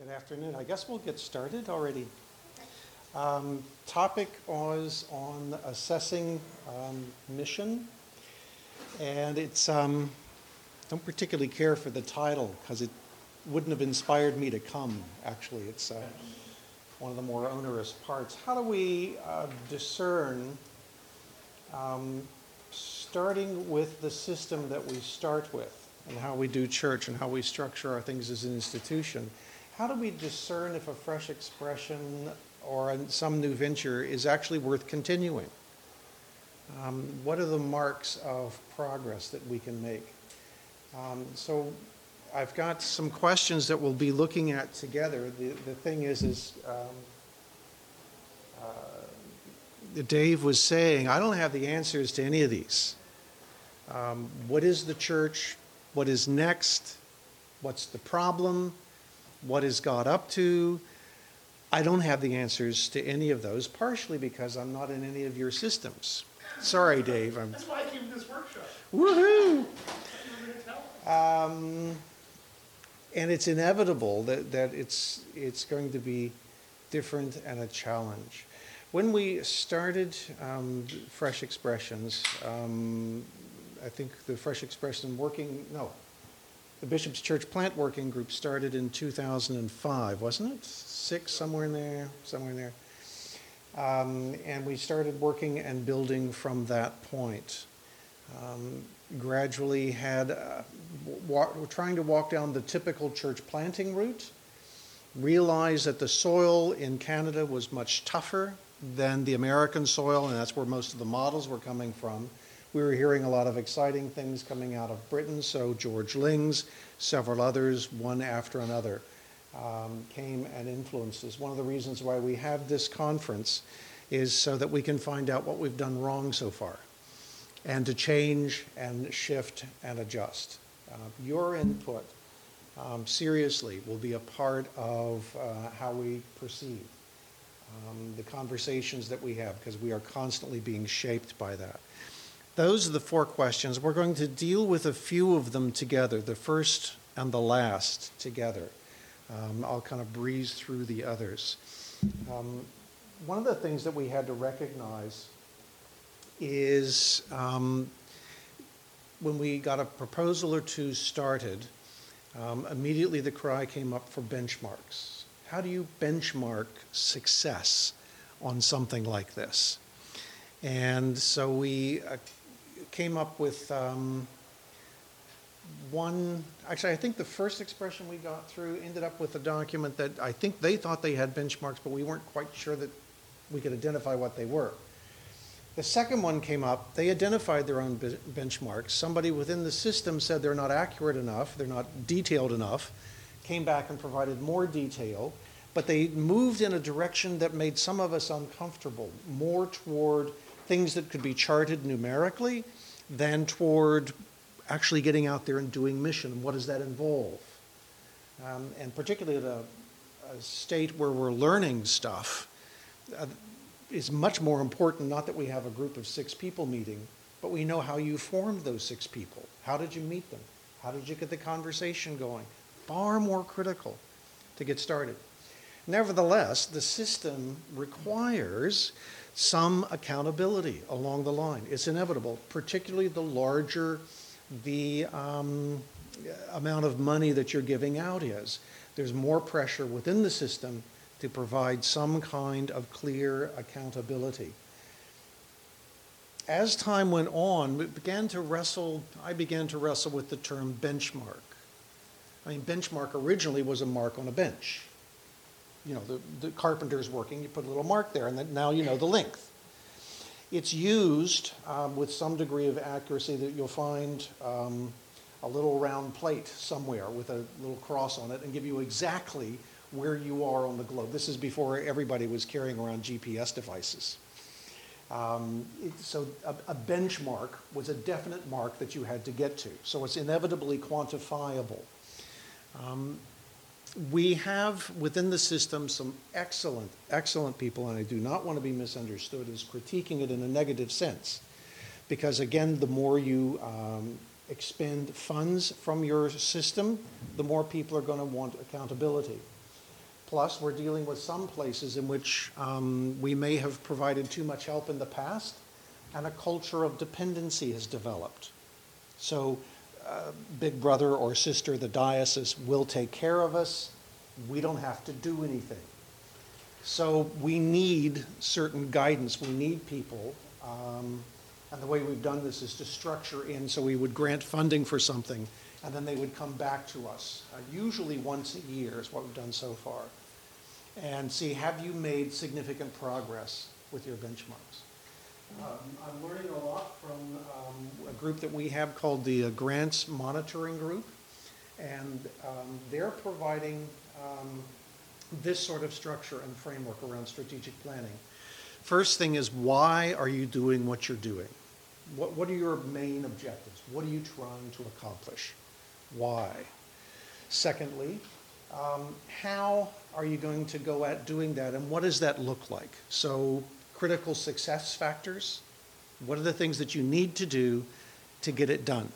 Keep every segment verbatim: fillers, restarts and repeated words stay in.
Good afternoon. I guess we'll get started already. Um, topic was on assessing um, mission, and it's um, don't particularly care for the title because it wouldn't have inspired me to come. Actually, it's uh, one of the more onerous parts. How do we uh, discern, um, starting with the system that we start with, and how we do church and how we structure our things as an institution? How do we discern if a fresh expression or some new venture is actually worth continuing? Um, what are the marks of progress that we can make? Um, so I've got some questions that we'll be looking at together. The, the thing is, is um, uh, Dave was saying, I don't have the answers to any of these. Um, what is the church? What is next? What's the problem? What is God up to? I don't have the answers to any of those, partially because I'm not in any of your systems. Sorry, Dave. I'm... That's why I came to this workshop. Woohoo! Um, and it's inevitable that, that it's, it's going to be different and a challenge. When we started um, Fresh Expressions, um, I think the Fresh Expression working, no, the Bishop's Church Plant Working Group started in two thousand five, wasn't it? Six, somewhere in there, somewhere in there. Um, and we started working and building from that point. Um, gradually had, uh, wa- we're trying to walk down the typical church planting route, realized that the soil in Canada was much tougher than the American soil, and that's where most of the models were coming from. We were hearing a lot of exciting things coming out of Britain, so George Lings, several others, one after another, um, came and influenced us. One of the reasons why we have this conference is so that we can find out what we've done wrong so far and to change and shift and adjust. Uh, your input, um, seriously, will be a part of uh, how we proceed, um, the conversations that we have, because we are constantly being shaped by that. Those are the four questions. We're going to deal with a few of them together, the first and the last together. Um, I'll kind of breeze through the others. Um, one of the things that we had to recognize is um, when we got a proposal or two started, um, immediately the cry came up for benchmarks. How do you benchmark success on something like this? And so we uh, came up with um, one, actually I think the first expression we got through ended up with a document that I think they thought they had benchmarks, but we weren't quite sure that we could identify what they were. The second one came up, they identified their own be- benchmarks. Somebody within the system said they're not accurate enough, they're not detailed enough, came back and provided more detail, but they moved in a direction that made some of us uncomfortable, more toward things that could be charted numerically than toward actually getting out there and doing mission. What does that involve? Um, and particularly at a, a state where we're learning stuff, uh, is much more important, not that we have a group of six people meeting, but we know how you formed those six people. How did you meet them? How did you get the conversation going? Far more critical to get started. Nevertheless, the system requires some accountability along the line. It's inevitable, particularly the larger the um, amount of money that you're giving out is. There's more pressure within the system to provide some kind of clear accountability. As time went on, we began to wrestle, I began to wrestle with the term benchmark. I mean, benchmark originally was a mark on a bench. You know, the, the carpenter's working, you put a little mark there, and then now you know the length. It's used um, with some degree of accuracy that you'll find um, a little round plate somewhere with a little cross on it and give you exactly where you are on the globe. This is before everybody was carrying around G P S devices. Um, it, so a, a benchmark was a definite mark that you had to get to. So it's inevitably quantifiable. Um, We have within the system some excellent, excellent people, and I do not want to be misunderstood as critiquing it in a negative sense. Because again, the more you um, expend funds from your system, the more people are going to want accountability. Plus, we're dealing with some places in which um, we may have provided too much help in the past, and a culture of dependency has developed. So, uh, big brother or sister, the diocese, will take care of us. We don't have to do anything. So we need certain guidance. We need people. Um, and the way we've done this is to structure in, so we would grant funding for something, and then they would come back to us, uh, usually once a year is what we've done so far, and see, have you made significant progress with your benchmarks? Um, I'm learning a lot from um, a group that we have called the uh, Grants Monitoring Group, and um, they're providing um, this sort of structure and framework around strategic planning. First thing is, why are you doing what you're doing? What, what are your main objectives? What are you trying to accomplish? Why? Secondly, um, how are you going to go at doing that, and what does that look like? So, critical success factors. What are the things that you need to do to get it done?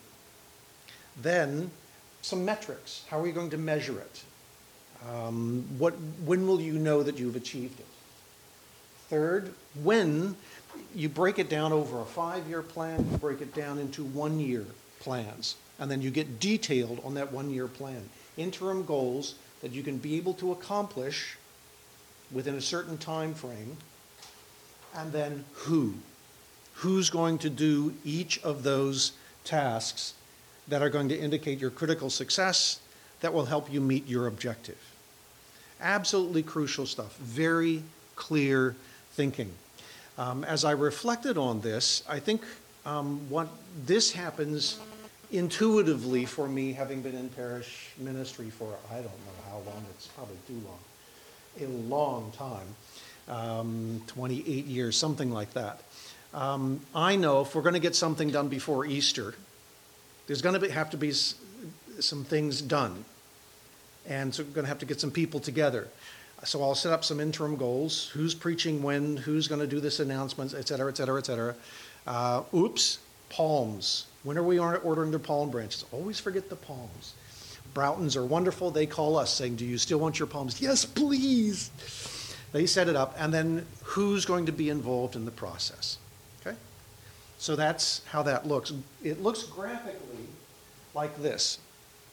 Then, some metrics. How are you going to measure it? Um, what, when will you know that you've achieved it? Third, when you break it down over a five-year plan, you break it down into one-year plans, and then you get detailed on that one-year plan. Interim goals that you can be able to accomplish within a certain time frame, and then who? Who's going to do each of those tasks that are going to indicate your critical success that will help you meet your objective? Absolutely crucial stuff. Very clear thinking. Um, as I reflected on this, I think um, what this happens intuitively for me, having been in parish ministry for, I don't know how long, it's probably too long, a long time, um, twenty-eight years, something like that. Um, I know if we're going to get something done before Easter, there's going to be, have to be s- some things done. And so we're going to have to get some people together. So I'll set up some interim goals. Who's preaching when? Who's going to do this announcements, et cetera, et cetera, et cetera. Uh, oops, palms. When are we ordering the palm branches? Always forget the palms. Broughtons are wonderful. They call us saying, do you still want your palms? Yes, please. They set it up. And then who's going to be involved in the process? Okay? So that's how that looks. It looks graphically like this.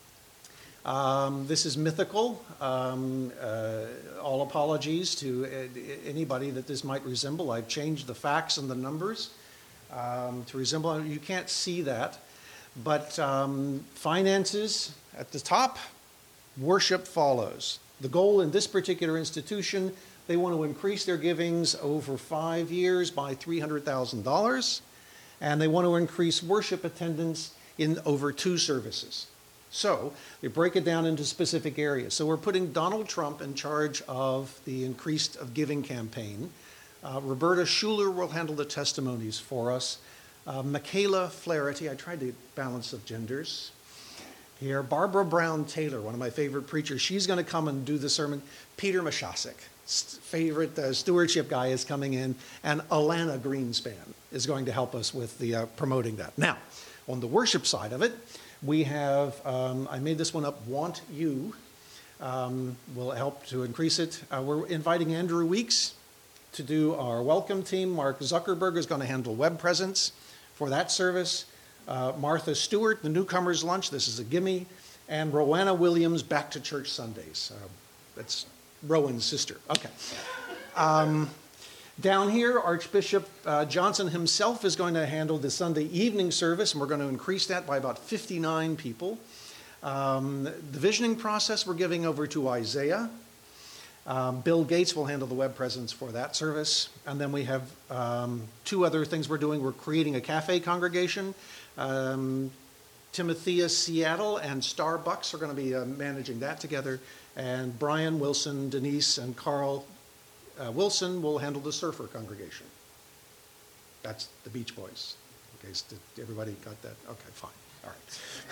Um, this is mythical. Um, uh, all apologies to uh, anybody that this might resemble. I've changed the facts and the numbers um, to resemble. You can't see that. But um, finances at the top, worship follows. The goal in this particular institution, they want to increase their givings over five years by three hundred thousand dollars. And they want to increase worship attendance in over two services. So they break it down into specific areas. So we're putting Donald Trump in charge of the Increased of Giving campaign. Uh, Roberta Schuler will handle the testimonies for us. Uh, Michaela Flaherty, I tried to balance the genders here. Barbara Brown Taylor, one of my favorite preachers, she's going to come and do the sermon. Peter Mashasik, favorite uh, stewardship guy, is coming in. And Alana Greenspan is going to help us with the uh, promoting that. Now, on the worship side of it, we have, um, I made this one up, Want You um, will help to increase it. Uh, we're inviting Andrew Weeks to do our welcome team. Mark Zuckerberg is going to handle web presence for that service. Uh, Martha Stewart, the newcomers lunch, this is a gimme. And Rowena Williams, back to church Sundays. Uh, that's Rowan's sister. Okay. Um, Down here, Archbishop uh, Johnson himself is going to handle the Sunday evening service, and we're going to increase that by about fifty-nine people. Um, the visioning process we're giving over to Isaiah. Um, Bill Gates will handle the web presence for that service. And then we have um, two other things we're doing. We're creating a cafe congregation. Um, Timothea Seattle and Starbucks are going to be uh, managing that together. And Brian, Wilson, Denise, and Carl Uh, Wilson will handle the surfer congregation. That's the Beach Boys. Okay, so did everybody got that? Okay, fine. All right.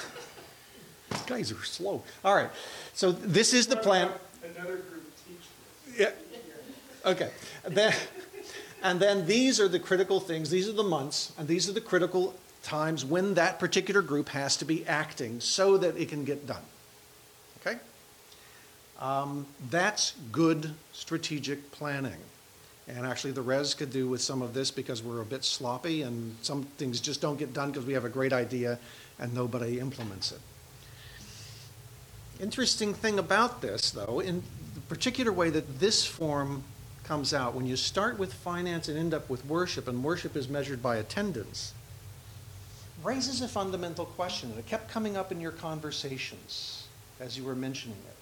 These guys are slow. All right. So this is the plan. Another group teach this. Yeah. Okay. Then, and then these are the critical things. These are the months, and these are the critical times when that particular group has to be acting so that it can get done. Okay? Um, that's good strategic planning. And actually, the res could do with some of this because we're a bit sloppy and some things just don't get done because we have a great idea and nobody implements it. Interesting thing about this, though, in the particular way that this form comes out, when you start with finance and end up with worship, and worship is measured by attendance, raises a fundamental question, and it kept coming up in your conversations as you were mentioning it.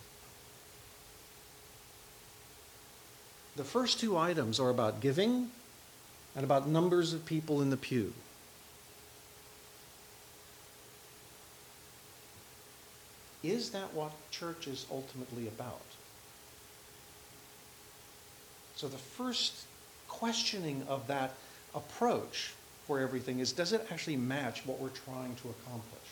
The first two items are about giving and about numbers of people in the pew. Is that what church is ultimately about? So the first questioning of that approach for everything is, does it actually match what we're trying to accomplish?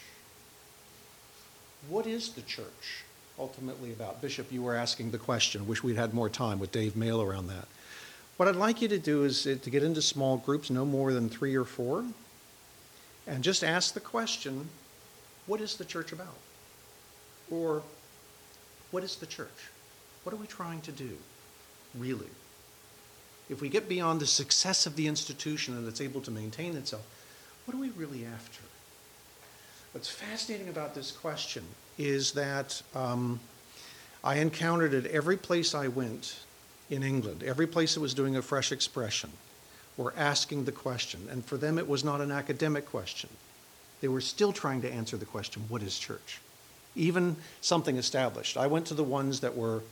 What is the church ultimately about? Bishop, you were asking the question. Wish we'd had more time with Dave Mail around that. What I'd like you to do is to get into small groups, no more than three or four, and just ask the question, what is the church about? Or, what is the church? What are we trying to do, really? If we get beyond the success of the institution and it's able to maintain itself, what are we really after? What's fascinating about this question is that um, I encountered at every place I went in England, every place that was doing a fresh expression, were asking the question. And for them, it was not an academic question. They were still trying to answer the question, what is church? Even something established. I went to the ones that were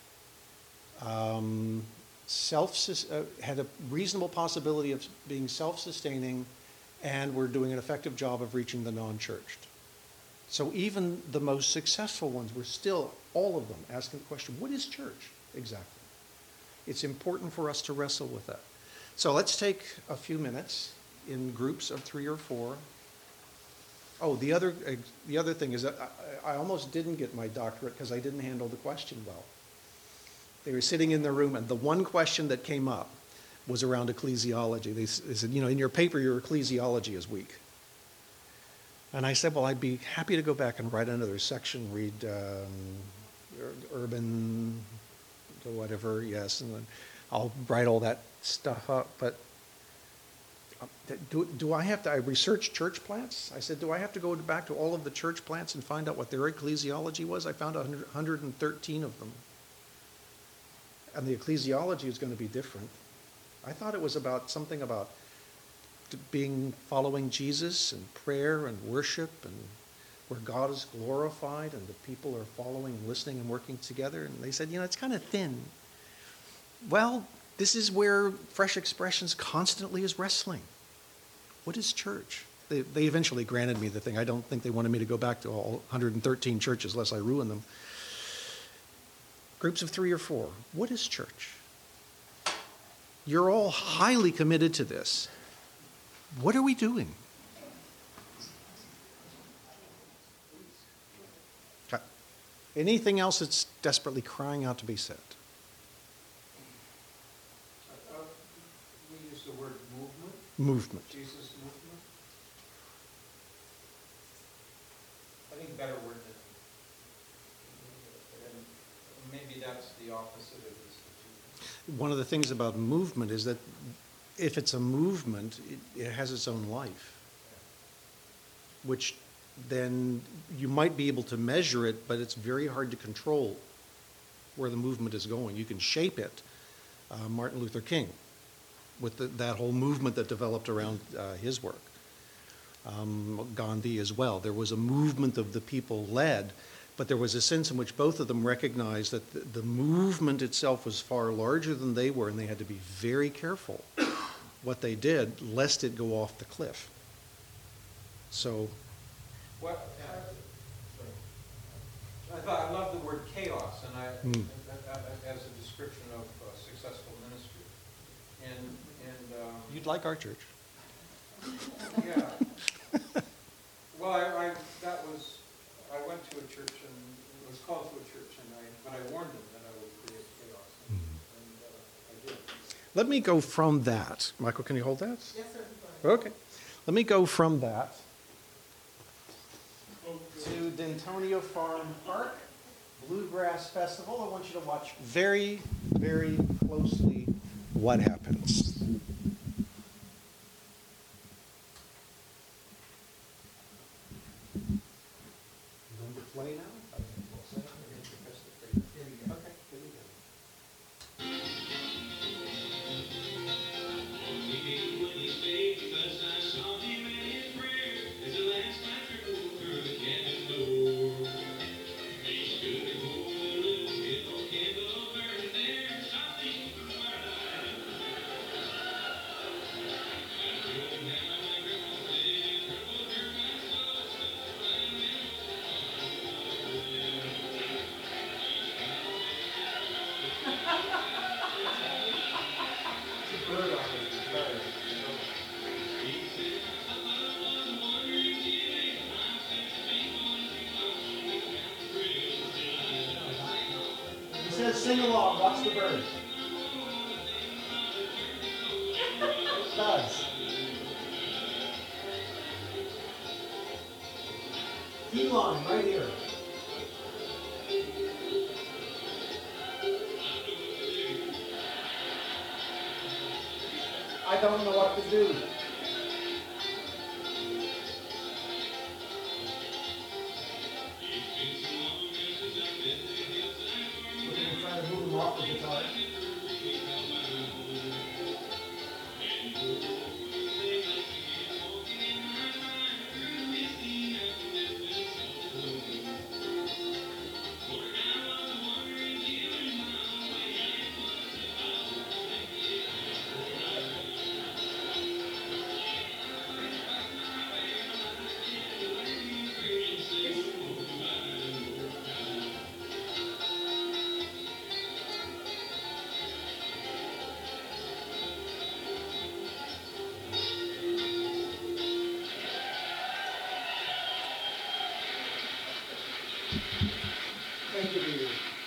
um, self uh, had a reasonable possibility of being self-sustaining and were doing an effective job of reaching the non-churched. So even the most successful ones were still, all of them, asking the question, what is church exactly? It's important for us to wrestle with that. So let's take a few minutes in groups of three or four. Oh, the other, uh, the other thing is that I, I almost didn't get my doctorate because I didn't handle the question well. They were sitting in the room, and the one question that came up was around ecclesiology. They, they said, you know, in your paper, your ecclesiology is weak. And I said, well, I'd be happy to go back and write another section, read um, urban, whatever, yes, and then I'll write all that stuff up. But do, do I have to, I researched church plants. I said, do I have to go back to all of the church plants and find out what their ecclesiology was? I found one hundred thirteen of them. And the ecclesiology is going to be different. I thought it was about something about being, following Jesus and prayer and worship and where God is glorified and the people are following and listening and working together. And they said, you know, it's kind of thin. Well, this is where Fresh Expressions constantly is wrestling. What is church? They, they eventually granted me the thing. I don't think they wanted me to go back to all one hundred thirteen churches lest I ruin them. Groups of three or four. What is church? You're all highly committed to this. What are we doing? Okay. Anything else that's desperately crying out to be said? Uh, we use the word movement. Movement. Jesus movement. I think a better word than, and maybe that's the opposite of institution. One of the things about movement is that if it's a movement, it, it has its own life, which then you might be able to measure it, but it's very hard to control where the movement is going. You can shape it. Uh, Martin Luther King, with the, that whole movement that developed around uh, his work. Um, Gandhi as well. There was a movement of the people led, but there was a sense in which both of them recognized that the, the movement itself was far larger than they were, and they had to be very careful what they did, lest it go off the cliff. So, Well, uh, I thought, I love the word chaos, and I, Mm. uh, uh, as a description of uh, successful ministry. And, and, um, you'd like our church. yeah. Well, I, I, that was, I went to a church and it was called to a church, and I, but I warned them that I would create chaos, and, and uh, I did. Let me go from that. Michael, can you hold that? Yes, sir. Okay. Let me go from that to Dentonio Farm Park, Bluegrass Festival, I want you to watch very, very closely what happens. Going to play now? Okay, here we go. It says sing along, watch the bird. It does. Key line right here. I don't know what to do. We're going to try to move him off the guitar. Thank you, Peter.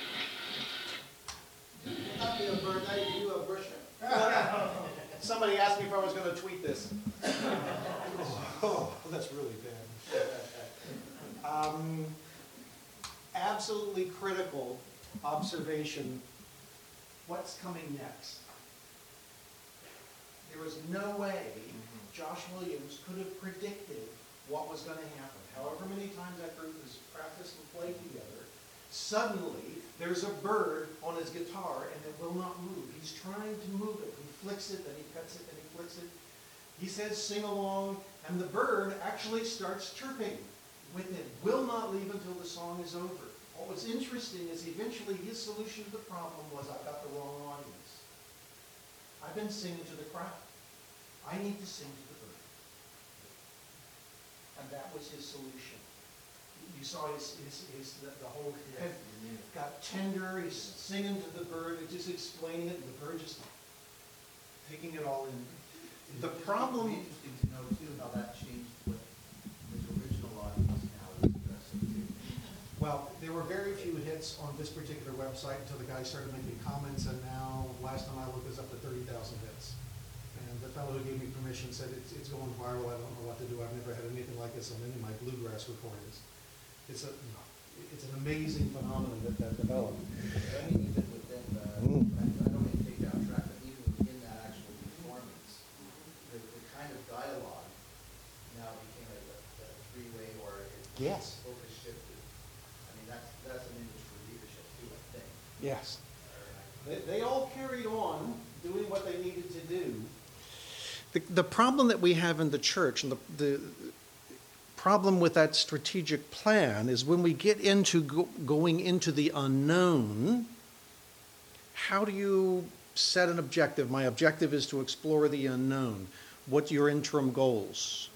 Happy birthday to you, Bushra. Somebody asked me if I was going to tweet this. Oh, that's really bad. Um, absolutely critical observation. What's coming next? There was no way Josh Williams could have predicted what was going to happen. However many times that group has practiced and played together, suddenly there's a bird on his guitar and it will not move. He's trying to move it. He flicks it, then he cuts it, then he flicks it. He says sing along, and the bird actually starts chirping with him. Will not leave until the song is over. What was interesting is eventually his solution to the problem was, I've got the wrong audience. I've been singing to the crowd. I need to sing to the bird. And that was his solution. You saw his, his, his the, the whole head got tender. He's singing to the bird, and just explaining it, and the bird just taking it all in. The problem. It'd be interesting to know too how that changed what his original audience now is addressing too. Well, there were very few hits on this particular website until the guys started making comments, and now, last time I looked, it was up to thirty thousand hits. And the fellow who gave me permission said it's, it's going viral. I don't know what to do. I've never had anything like this on any of my bluegrass recordings. It's a, it's an amazing phenomenon that, that developed. I mean, even within the, Mm. I I don't mean to take down track, but even within that actual performance, the, the kind of dialogue now became a, a three-way or it Yes. focus shifted. I mean, that's, that's an industry leadership too, I think. Yes. They, they all carried on doing what they needed to do. The, the problem that we have in the church, and the, the problem with that strategic plan, is when we get into go, going into the unknown, how do you set an objective? My objective is to explore the unknown. What are your interim goals?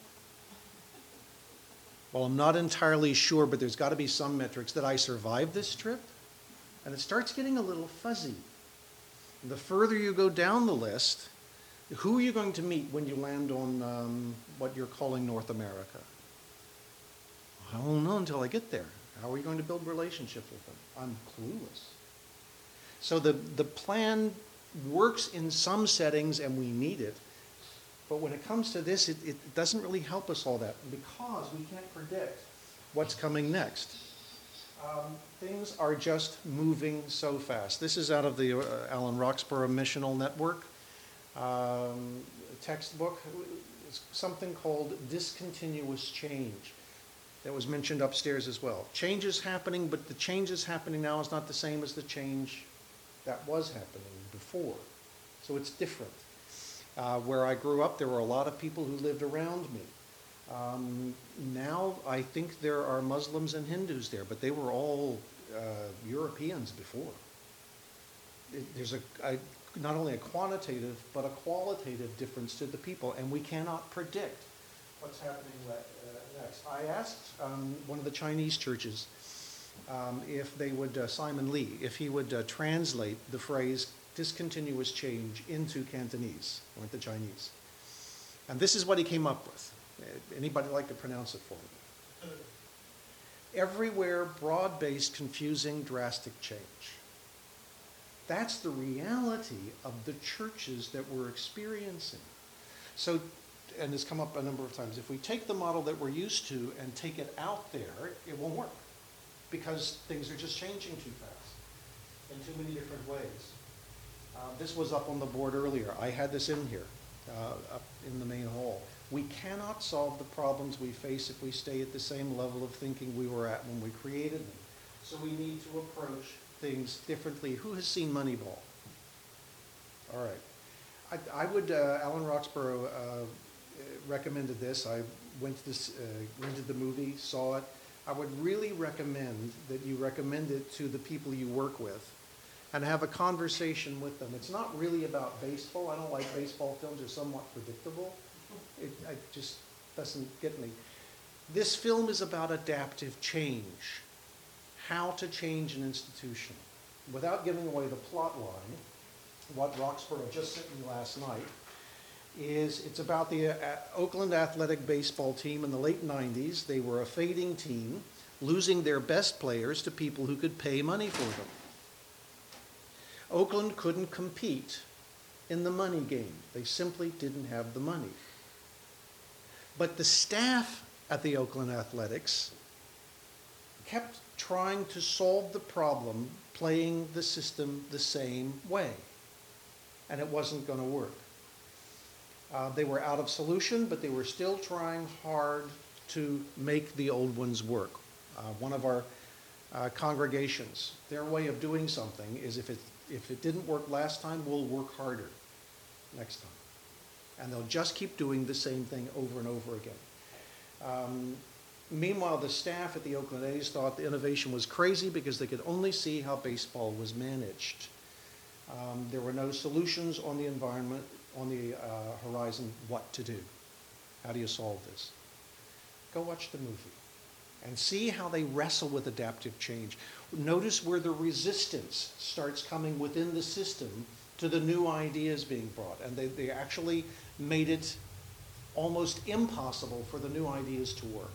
Well, I'm not entirely sure, but there's got to be some metrics. That I survive this trip? And it starts getting a little fuzzy. The further you go down the list, who are you going to meet when you land on um, what you're calling North America? I won't know until I get there. How are you going to build relationships with them? I'm clueless. So the, the plan works in some settings, and we need it. But when it comes to this, it, it doesn't really help us all that, because we can't predict what's coming next. Um, Things are just moving so fast. This is out of the uh, Alan Roxborough Missional Network um, textbook. It's something called discontinuous change that was mentioned upstairs as well. Change is happening, but the change is happening now is not the same as the change that was happening before. So it's different. Uh, where I grew up, there were a lot of people who lived around me. Um, now I think there are Muslims and Hindus there, but they were all uh, Europeans before. It, there's a, a not only a quantitative but a qualitative difference to the people, and we cannot predict what's happening le- uh, next. I asked um, one of the Chinese churches um, if they would, uh, Simon Lee, if he would uh, translate the phrase discontinuous change into Cantonese, or into Chinese. And this is what he came up with. Anybody like to pronounce it for me? Everywhere, broad-based, confusing, drastic change. That's the reality of the churches that we're experiencing. So, and it's come up a number of times, if we take the model that we're used to and take it out there, it won't work. Because things are just changing too fast in too many different ways. Uh, this was up on the board earlier. I had this in here, uh, up in the main hall. We cannot solve the problems we face if we stay at the same level of thinking we were at when we created them. So we need to approach things differently. Who has seen Moneyball? All right. I, I would, uh, Alan Roxborough uh, recommended this. I went to this, uh, rented the movie, saw it. I would really recommend that you recommend it to the people you work with and have a conversation with them. It's not really about baseball. I don't like baseball films. They're somewhat predictable. It, it just doesn't get me. This film is about adaptive change, how to change an institution. Without giving away the plot line, what Roxborough just sent me last night is it's about the uh, Oakland Athletic baseball team in the late nineties. They were a fading team, losing their best players to people who could pay money for them. Oakland couldn't compete in the money game. They simply didn't have the money. But the staff at the Oakland Athletics kept trying to solve the problem, playing the system the same way. And it wasn't going to work. Uh, they were out of solution, but they were still trying hard to make the old ones work. Uh, one of our uh, congregations, their way of doing something is if it, if it didn't work last time, we'll work harder next time. And they'll just keep doing the same thing over and over again. Um, meanwhile, the staff at the Oakland A's thought the innovation was crazy because they could only see how baseball was managed. Um, there were no solutions on the environment, on the uh, horizon, what to do. How do you solve this? Go watch the movie and see how they wrestle with adaptive change. Notice where the resistance starts coming within the system to the new ideas being brought. And they, they actually made it almost impossible for the new ideas to work.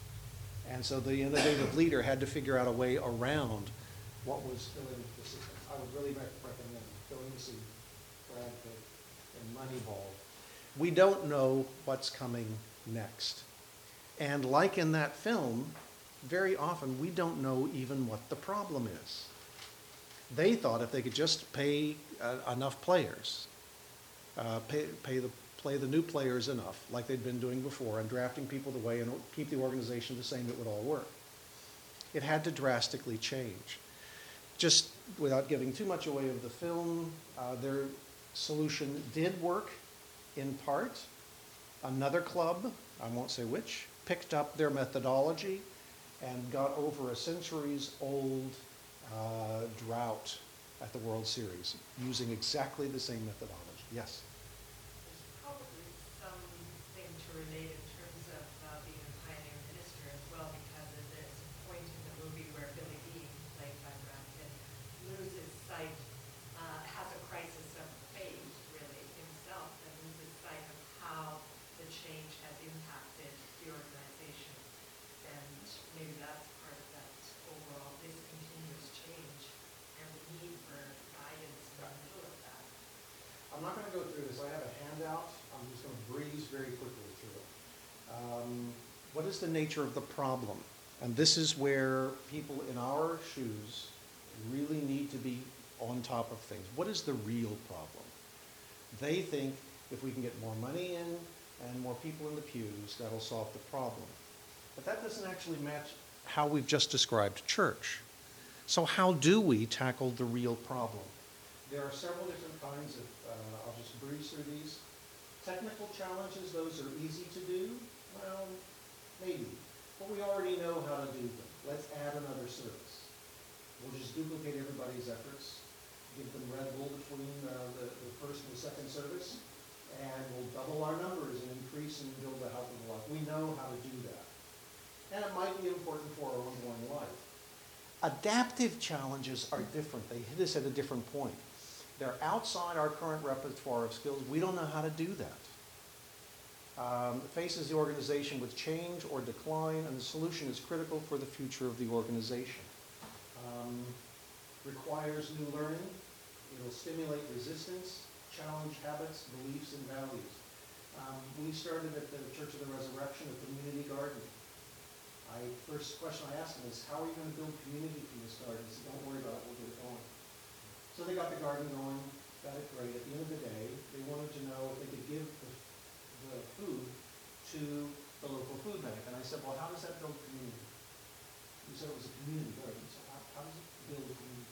And so the innovative leader had to figure out a way around what was still in the system. I would really recommend going to see Brad Pitt and Moneyball. We don't know what's coming next. And like in that film, very often we don't know even what the problem is. They thought if they could just pay uh, enough players, uh, pay, pay the, play the new players enough, like they'd been doing before, and drafting people the way and keep the organization the same, it would all work. It had to drastically change. Just without giving too much away of the film, uh, their solution did work in part. Another club, I won't say which, picked up their methodology and got over a centuries old uh, drought at the World Series using exactly the same methodology. Yes? There's probably something to relate in terms of uh, being a pioneer minister as well, because there's a point in the movie where Billy Dean, played by Brad Pitt, loses sight, uh, has a crisis of faith, really, himself, and loses sight of how the change has impacted the organization. And maybe that's part of that overall discontinuous change and the need for guidance in the middle of that. I'm not going to go through this. I have a handout. I'm just going to breeze very quickly through it. Um, what is the nature of the problem? And this is where people in our shoes really need to be on top of things. What is the real problem? They think if we can get more money in and more people in the pews, that'll solve the problem. But that doesn't actually match how we've just described church. So how do we tackle the real problem? There are several different kinds of, uh, I'll just breeze through these. Technical challenges, those are easy to do. Well, maybe. But we already know how to do them. Let's add another service. We'll just duplicate everybody's efforts, give them Red Bull between uh, the, the first and the second service, and we'll double our numbers and increase and build a health of life. We know how to do that. And it might be important for our ongoing life. Adaptive challenges are different. They hit us at a different point. They're outside our current repertoire of skills. We don't know how to do that. Um, faces the organization with change or decline, and the solution is critical for the future of the organization. Um, requires new learning. It'll stimulate resistance, challenge habits, beliefs, and values. Um, we started at the Church of the Resurrection a community garden. I, first question I asked them is, how are you going to build community from this garden? He said, don't worry about it, we'll get it going. So they got the garden going, got it great. At the end of the day, they wanted to know if they could give the, the food to the local food bank. And I said, well, how does that build community? He said it was a community garden. So how, how does it build a community?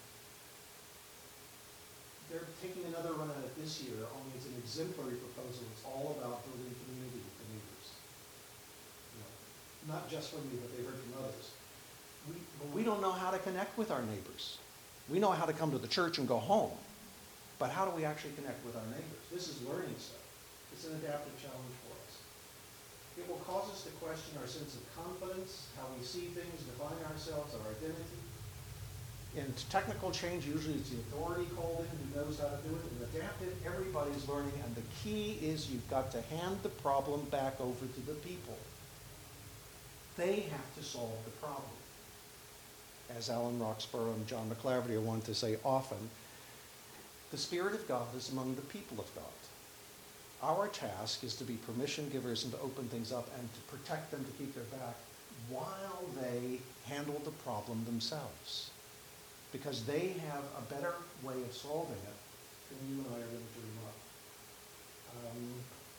They're taking another run at it this year, only it's an exemplary proposal. It's all about building community with the neighbors. You know, not just from me, but they heard from others. We, but we don't know how to connect with our neighbors. We know how to come to the church and go home, but how do we actually connect with our neighbors? This is learning stuff. It's an adaptive challenge for us. It will cause us to question our sense of confidence, how we see things, define ourselves, our identity. In technical change, usually it's the authority called in who knows how to do it. In adaptive, everybody's learning, and the key is you've got to hand the problem back over to the people. They have to solve the problem. As Alan Roxburgh and John McClaverty want to say often, the Spirit of God is among the people of God. Our task is to be permission givers and to open things up and to protect them, to keep their back, while they handle the problem themselves. Because they have a better way of solving it than you and I are going to dream up. Um,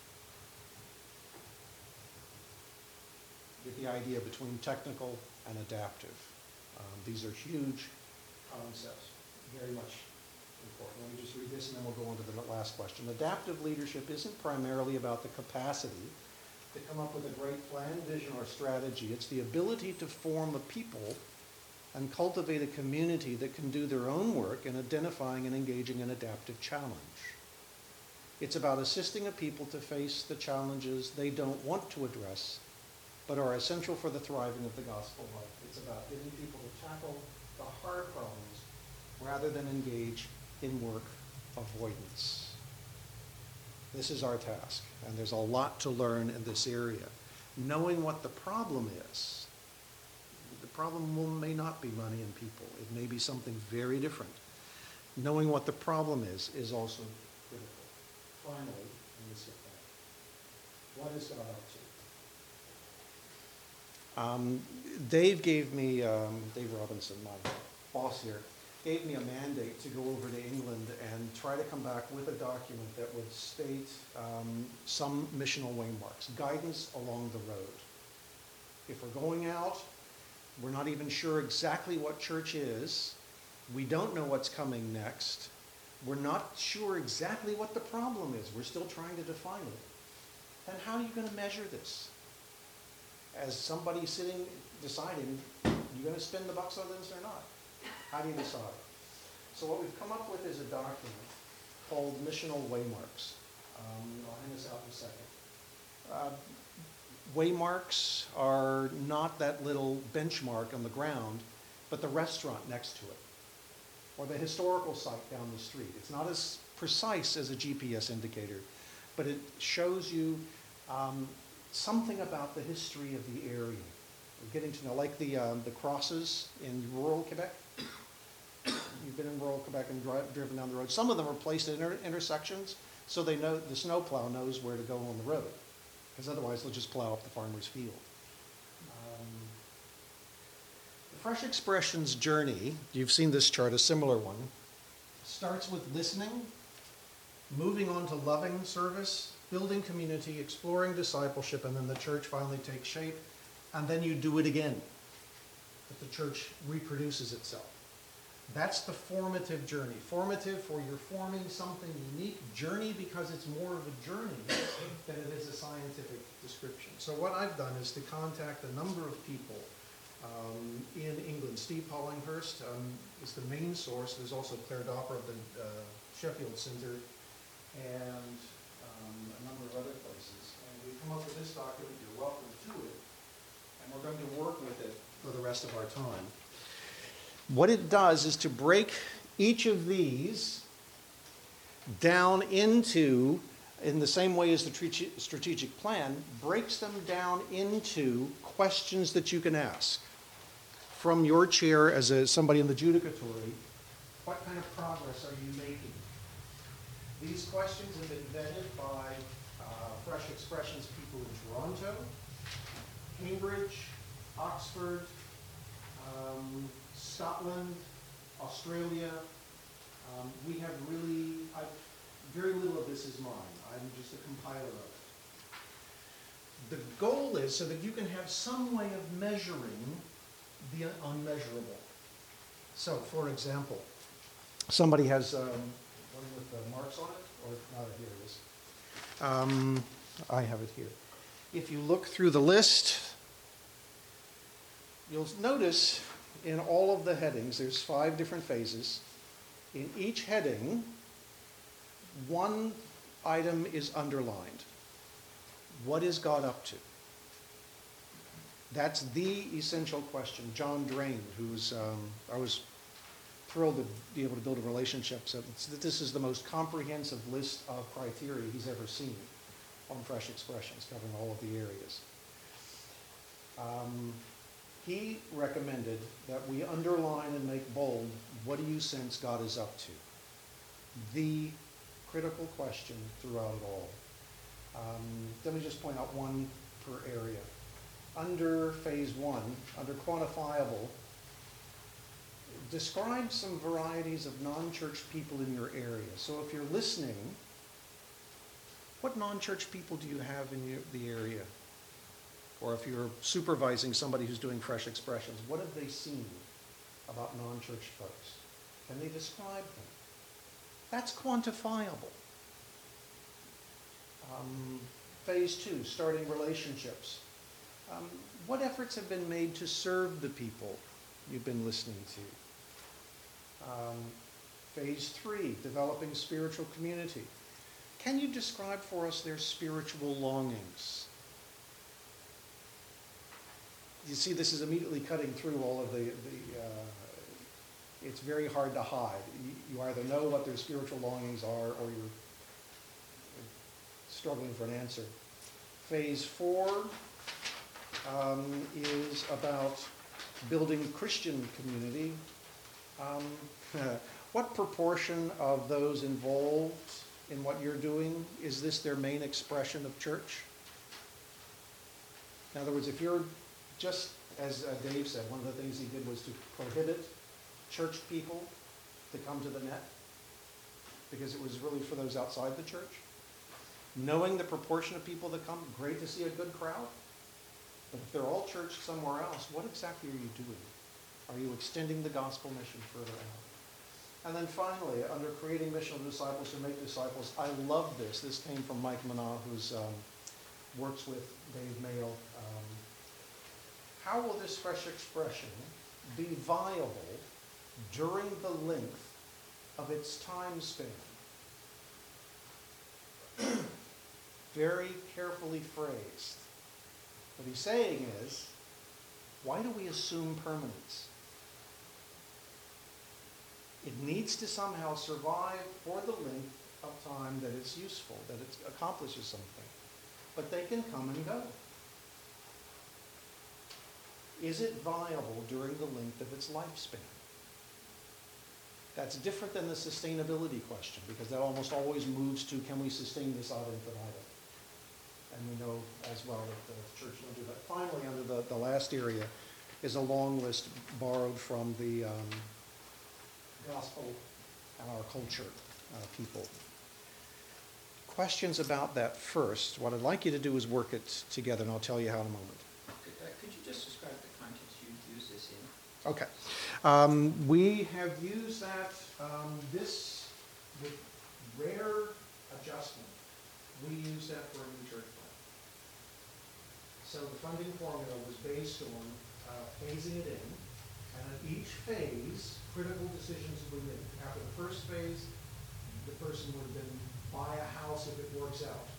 get the idea between technical and adaptive. Um, these are huge concepts, very much important. Let me just read this and then we'll go on to the last question. Adaptive leadership isn't primarily about the capacity to come up with a great plan, vision, or strategy. It's the ability to form a people and cultivate a community that can do their own work in identifying and engaging an adaptive challenge. It's about assisting a people to face the challenges they don't want to address, but are essential for the thriving of the gospel life. It's about getting people to tackle the hard problems rather than engage in work avoidance. This is our task, and there's a lot to learn in this area. Knowing what the problem is. The problem will, may not be money and people. It may be something very different. Knowing what the problem is is also critical. Finally, let me skip that. What is God up to? Um, Dave gave me, um, Dave Robinson, my boss here, gave me a mandate to go over to England and try to come back with a document that would state um, some missional waymarks, guidance along the road. If we're going out, we're not even sure exactly what church is. We don't know what's coming next. We're not sure exactly what the problem is. We're still trying to define it. Then how are you going to measure this? As somebody sitting deciding, you going to spend the bucks on this or not? How do you decide? So what we've come up with is a document called Missional Waymarks. Um, I'll hand this out in a second. Uh, waymarks are not that little benchmark on the ground, but the restaurant next to it, or the historical site down the street. It's not as precise as a G P S indicator, but it shows you um, something about the history of the area. We're getting to know, like the um, the crosses in rural Quebec. You've been in rural Quebec and dri- driven down the road. Some of them are placed at inter- intersections, so they know the snowplow knows where to go on the road, because otherwise they'll just plow up the farmer's field. Um, Fresh Expressions journey, you've seen this chart, a similar one, starts with listening, moving on to loving service, building community, exploring discipleship, and then the church finally takes shape, and then you do it again. But the church reproduces itself. That's the formative journey. Formative for you're forming something unique. Journey because it's more of a journey than it is a scientific description. So what I've done is to contact a number of people um, in England. Steve Hollinghurst um, is the main source. There's also Claire Dopper of the uh, Sheffield Center and um, a number of other places. And we come up with this document. You're welcome to it. And we're going to work with it for the rest of our time. What it does is to break each of these down into, in the same way as the strategic plan, breaks them down into questions that you can ask. From your chair as a, somebody in the judicatory, what kind of progress are you making? These questions have been vetted by uh, Fresh Expressions people in Toronto, Cambridge, Oxford, um, Scotland, Australia. Um, we have really, I've, very little of this is mine. I'm just a compiler of it. The goal is so that you can have some way of measuring the unmeasurable. So, for example, somebody has um, one with the marks on it, or not, here it is. Um, I have it here. If you look through the list, you'll notice in all of the headings, there's five different phases. In each heading, one item is underlined. What is God up to? That's the essential question. John Drain, who's, um, I was thrilled to be able to build a relationship, so that this is the most comprehensive list of criteria he's ever seen on Fresh Expressions, covering all of the areas. Um, He recommended that we underline and make bold, what do you sense God is up to? The critical question throughout it all. Um, let me just point out one per area. Under phase one, under quantifiable, describe some varieties of non-church people in your area. So if you're listening, what non-church people do you have in your, the area? Or if you're supervising somebody who's doing Fresh Expressions, what have they seen about non-church folks? Can they describe them? That's quantifiable. Um, phase two, starting relationships. Um, what efforts have been made to serve the people you've been listening to? Um, phase three, developing spiritual community. Can you describe for us their spiritual longings? You see, this is immediately cutting through all of the, the uh, it's very hard to hide. You, you either know what their spiritual longings are or you're struggling for an answer. Phase four um, is about building Christian community. Um, what proportion of those involved in what you're doing, is this their main expression of church? In other words, if you're just as uh, Dave said, one of the things he did was to prohibit church people to come to the net because it was really for those outside the church. Knowing the proportion of people that come, great to see a good crowd. But if they're all church somewhere else, what exactly are you doing? Are you extending the gospel mission further out? And then finally, under creating missional disciples who make disciples, I love this. This came from Mike Manaugh, who's um, works with Dave Mayo. Um, How will this fresh expression be viable during the length of its time span? Very carefully phrased. What he's saying is, why do we assume permanence? It needs to somehow survive for the length of time that it's useful, that it accomplishes something. But they can come and go. Is it viable during the length of its lifespan? That's different than the sustainability question, because that almost always moves to, can we sustain this ad infinitum? And we know as well that the church don't do that. Finally, under the, the last area, is a long list borrowed from the um, gospel and our culture uh, people. Questions about that first. What I'd like you to do is work it together, and I'll tell you how in a moment. Could, uh, could you just describe the context you use this in? Okay. Um, we have used that, um, this, with rare adjustment, we use that for a new church plan. So the funding formula was based on uh, phasing it in, and at each phase, critical decisions were made. After the first phase, the person would have been buy a house if it works out.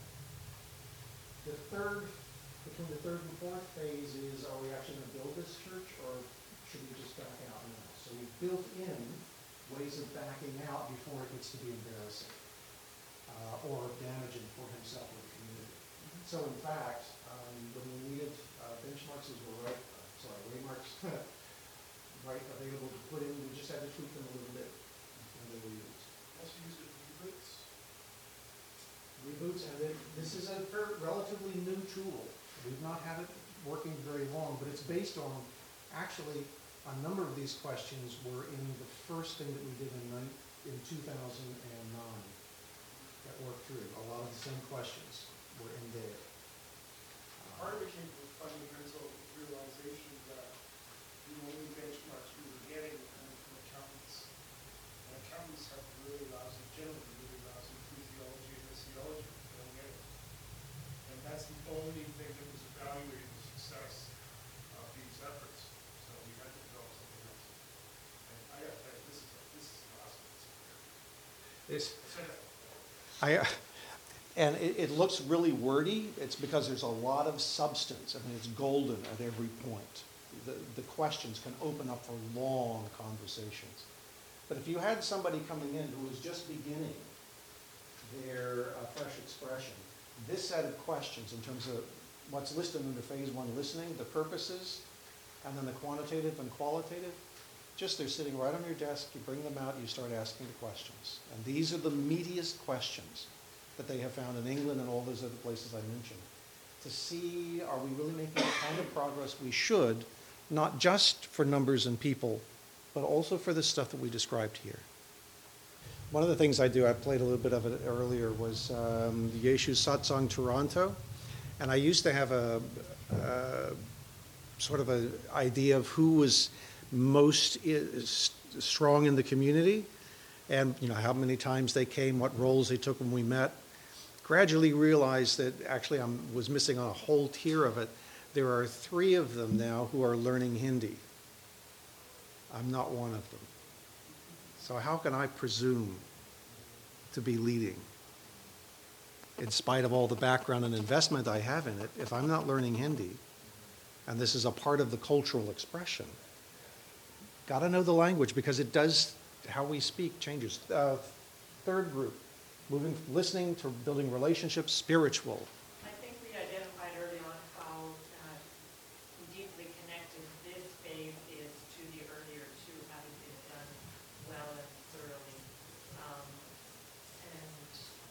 The third, between the third and fourth phase is, are we actually going to build this church, or should we just back out now? So we built in ways of backing out before it gets to be embarrassing uh, or damaging for himself or the community. So in fact, um, when we needed uh, benchmarks, as were right, uh, sorry, waymarks, right, available to put in, we just had to tweak them a little bit, and they were used. Also use it for reboots. Reboots, and then, this is a fair- relatively new tool. We've not had it working very long, but it's based on, actually, a number of these questions were in the first thing that we did in, nine, in two thousand nine that worked through. A lot of the same questions were in there. Part of it came from fundamental realization that the only benchmarks we were getting were coming from accountants. And accountants have really lousy, generally really lousy physiology and physiology. They don't get it. And that's the only thing that was evaluating the success of these efforts. So we had to develop something else. And I got to tell you, this is, this is awesome. This, I said that. I, uh, and it, it looks really wordy. It's because there's a lot of substance. I mean, it's golden at every point. The, the questions can open up for long conversations. But if you had somebody coming in who was just beginning their uh, fresh expression, this set of questions in terms of what's listed under phase one listening, the purposes, and then the quantitative and qualitative, just they're sitting right on your desk, you bring them out, you start asking the questions. And these are the meatiest questions that they have found in England and all those other places I mentioned. To see, are we really making the kind of progress we should, not just for numbers and people, but also for the stuff that we described here. One of the things I do, I played a little bit of it earlier, was um, Yeshu Satsang Toronto. And I used to have a uh, sort of an idea of who was most is strong in the community, and you know how many times they came, what roles they took when we met. Gradually realized that actually I was missing a whole tier of it. There are three of them now who are learning Hindi. I'm not one of them. So how can I presume to be leading, in spite of all the background and investment I have in it, if I'm not learning Hindi, and this is a part of the cultural expression? Got to know the language, because it does, how we speak changes. Uh, third group, moving, listening to building relationships, spiritual. I think we identified early on how uh, deeply connected this phase is to the earlier two, having been done well and thoroughly. Um, and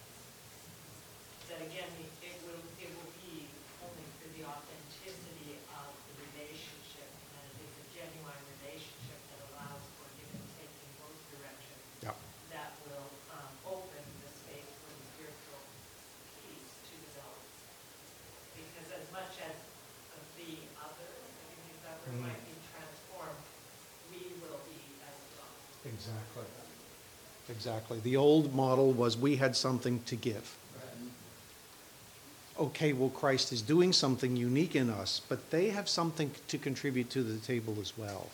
that again, it will, it will be only through the authenticity of the relationship, and it is a genuine relationship that allows for give and take in both directions. Yeah. That will um, open the space for the spiritual piece to develop. Because as much as the other, I mean, the other Mhm. might be transformed, we will be as well. Exactly. Exactly. The old model was we had something to give. Okay, well, Christ is doing something unique in us, but they have something to contribute to the table as well.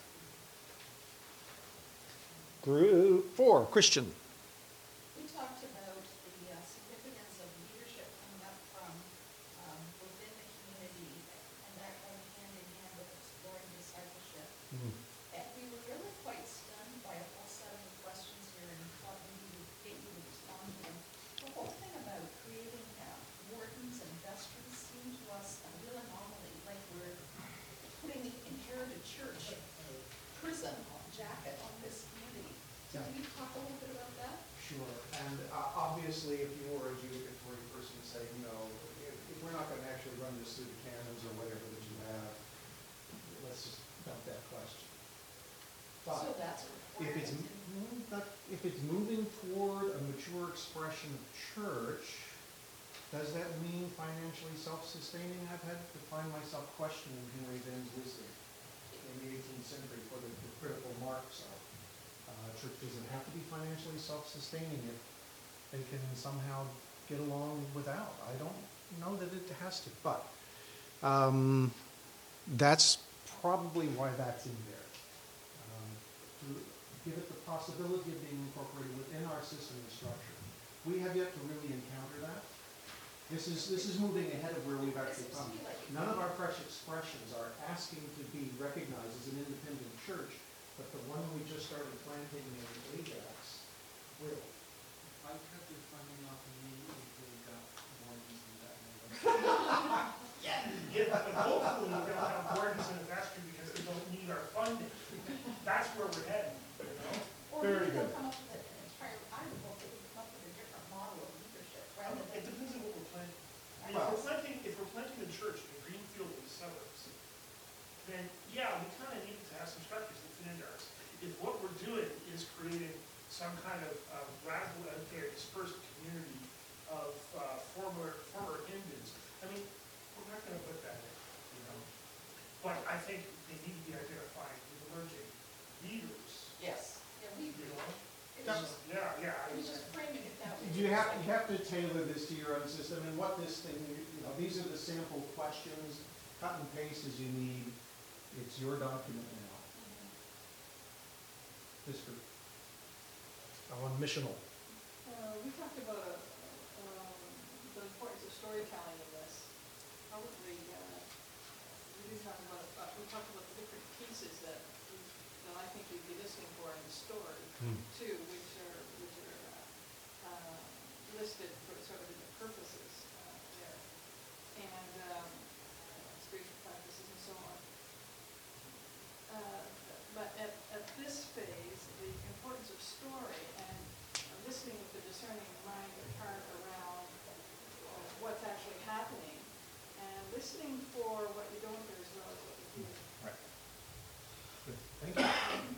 Group four, Christian. We talked about the uh, significance of leadership coming up from um, within the community, and that going hand in hand with exploring discipleship. And we were really quite stunned by a whole set of the questions here, and thought maybe we'd get you to respond to them. The whole thing about creating uh, wardens and vestries seemed to us a real anomaly, like we're putting inherited church prison on jacket on this community. Yeah. Can you talk a little bit about that? Sure, and uh, obviously, if you were a judicatory person, say, you know, if, if we're not going to actually run this through the canons or whatever that you have, let's just back of that question. So But that's a if it's, requirement. mm, but if it's moving toward a mature expression of church, does that mean financially self-sustaining? I've had to find myself questioning Henry Venn's wisdom in the eighteenth century for the, the critical marks of uh, church. Does it have to be financially self-sustaining if they can somehow get along without? I don't know that it has to, but um, that's probably why that's in there. Um, to give it the possibility of being incorporated within our system and structure. We have yet to really encounter that. This is, this is moving ahead of where we've actually come. None of our fresh expressions are asking to be recognized as an independent church, but the one we just started planting in Ajax will. I kept your funding off of me until we got more than that. Yeah, but hopefully we don't have Gordon's in the vestry because they don't need our funding. That's where we're heading, you know? Or Very maybe they'll good. come up with an entire, I don't know, if they can come up with a different model of leadership rather It than. depends on what we're planting. I mean, if we're planting, if we're planting a church in Greenfield in the suburbs, then yeah, we kind of need to have some structures that fit into ours. If what we're doing is creating some kind of uh, radical, out there, dispersed community of uh, former former Indians, I mean, we're not going to put that in, you know. But I think they need to be identified with emerging leaders, Yes. Yeah, we, you know. it was just, Yeah, yeah. I it was mean, just framing it that way. You have, you have to tailor this to your own system, and what this thing, you know, these are the sample questions, cut and paste as you need. It's your document now. This group. On missional. Uh, we talked about, um, the importance of storytelling in this. Probably, uh, we did talk about, uh, we talked about the different pieces that, we- that I think you'd be listening for in the story, too, which are, which are, uh, uh, listed for sort of in the purposes, uh, there. And, um, uh, spiritual practices and so on. Uh, But at, at this phase, the importance of story and listening with the discerning mind and heart around uh, what's actually happening, and listening for what you don't hear as well as what you hear. Right. Good. Thank you.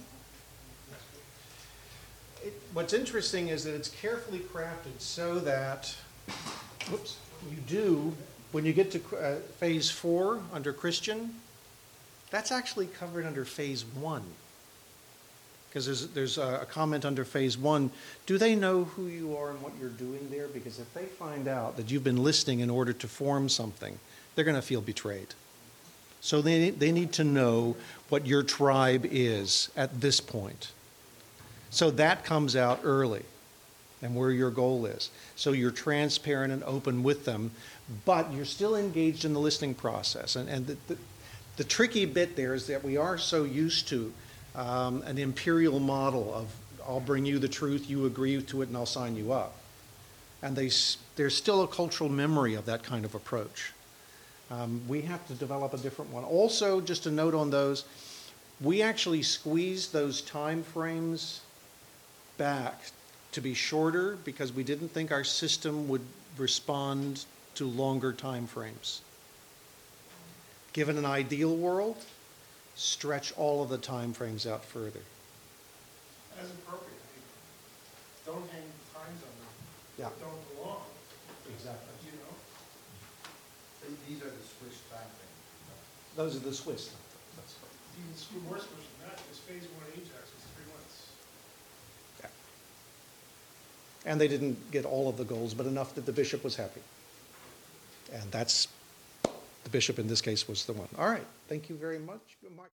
It, what's interesting is that it's carefully crafted so that, whoops, you do, when you get to uh, phase four under Christian, that's actually covered under phase one. Because there's, there's a a comment under phase one. Do they know who you are and what you're doing there? Because if they find out that you've been listening in order to form something, they're going to feel betrayed. So they, they need to know what your tribe is at this point. So that comes out early and where your goal is. So you're transparent and open with them, but you're still engaged in the listening process. And, and the, the, the tricky bit there is that we are so used to um, an imperial model of I'll bring you the truth, you agree to it, and I'll sign you up. And they, there's still a cultural memory of that kind of approach. Um, we have to develop a different one. Also, just a note on those, we actually squeezed those time frames back to be shorter because we didn't think our system would respond to longer time frames. Given an ideal world, stretch all of the time frames out further. as appropriate. Don't hang times on them. Yeah. that Don't belong, Exactly. you know? Th- These are the switch time frames. Those are the Swiss. That's Even school more special than that, because phase one Ajax was three months. right. Yeah. And they didn't get all of the goals, but enough that the bishop was happy. And that's, the bishop in this case was the one. All right. Thank you very much. Mark.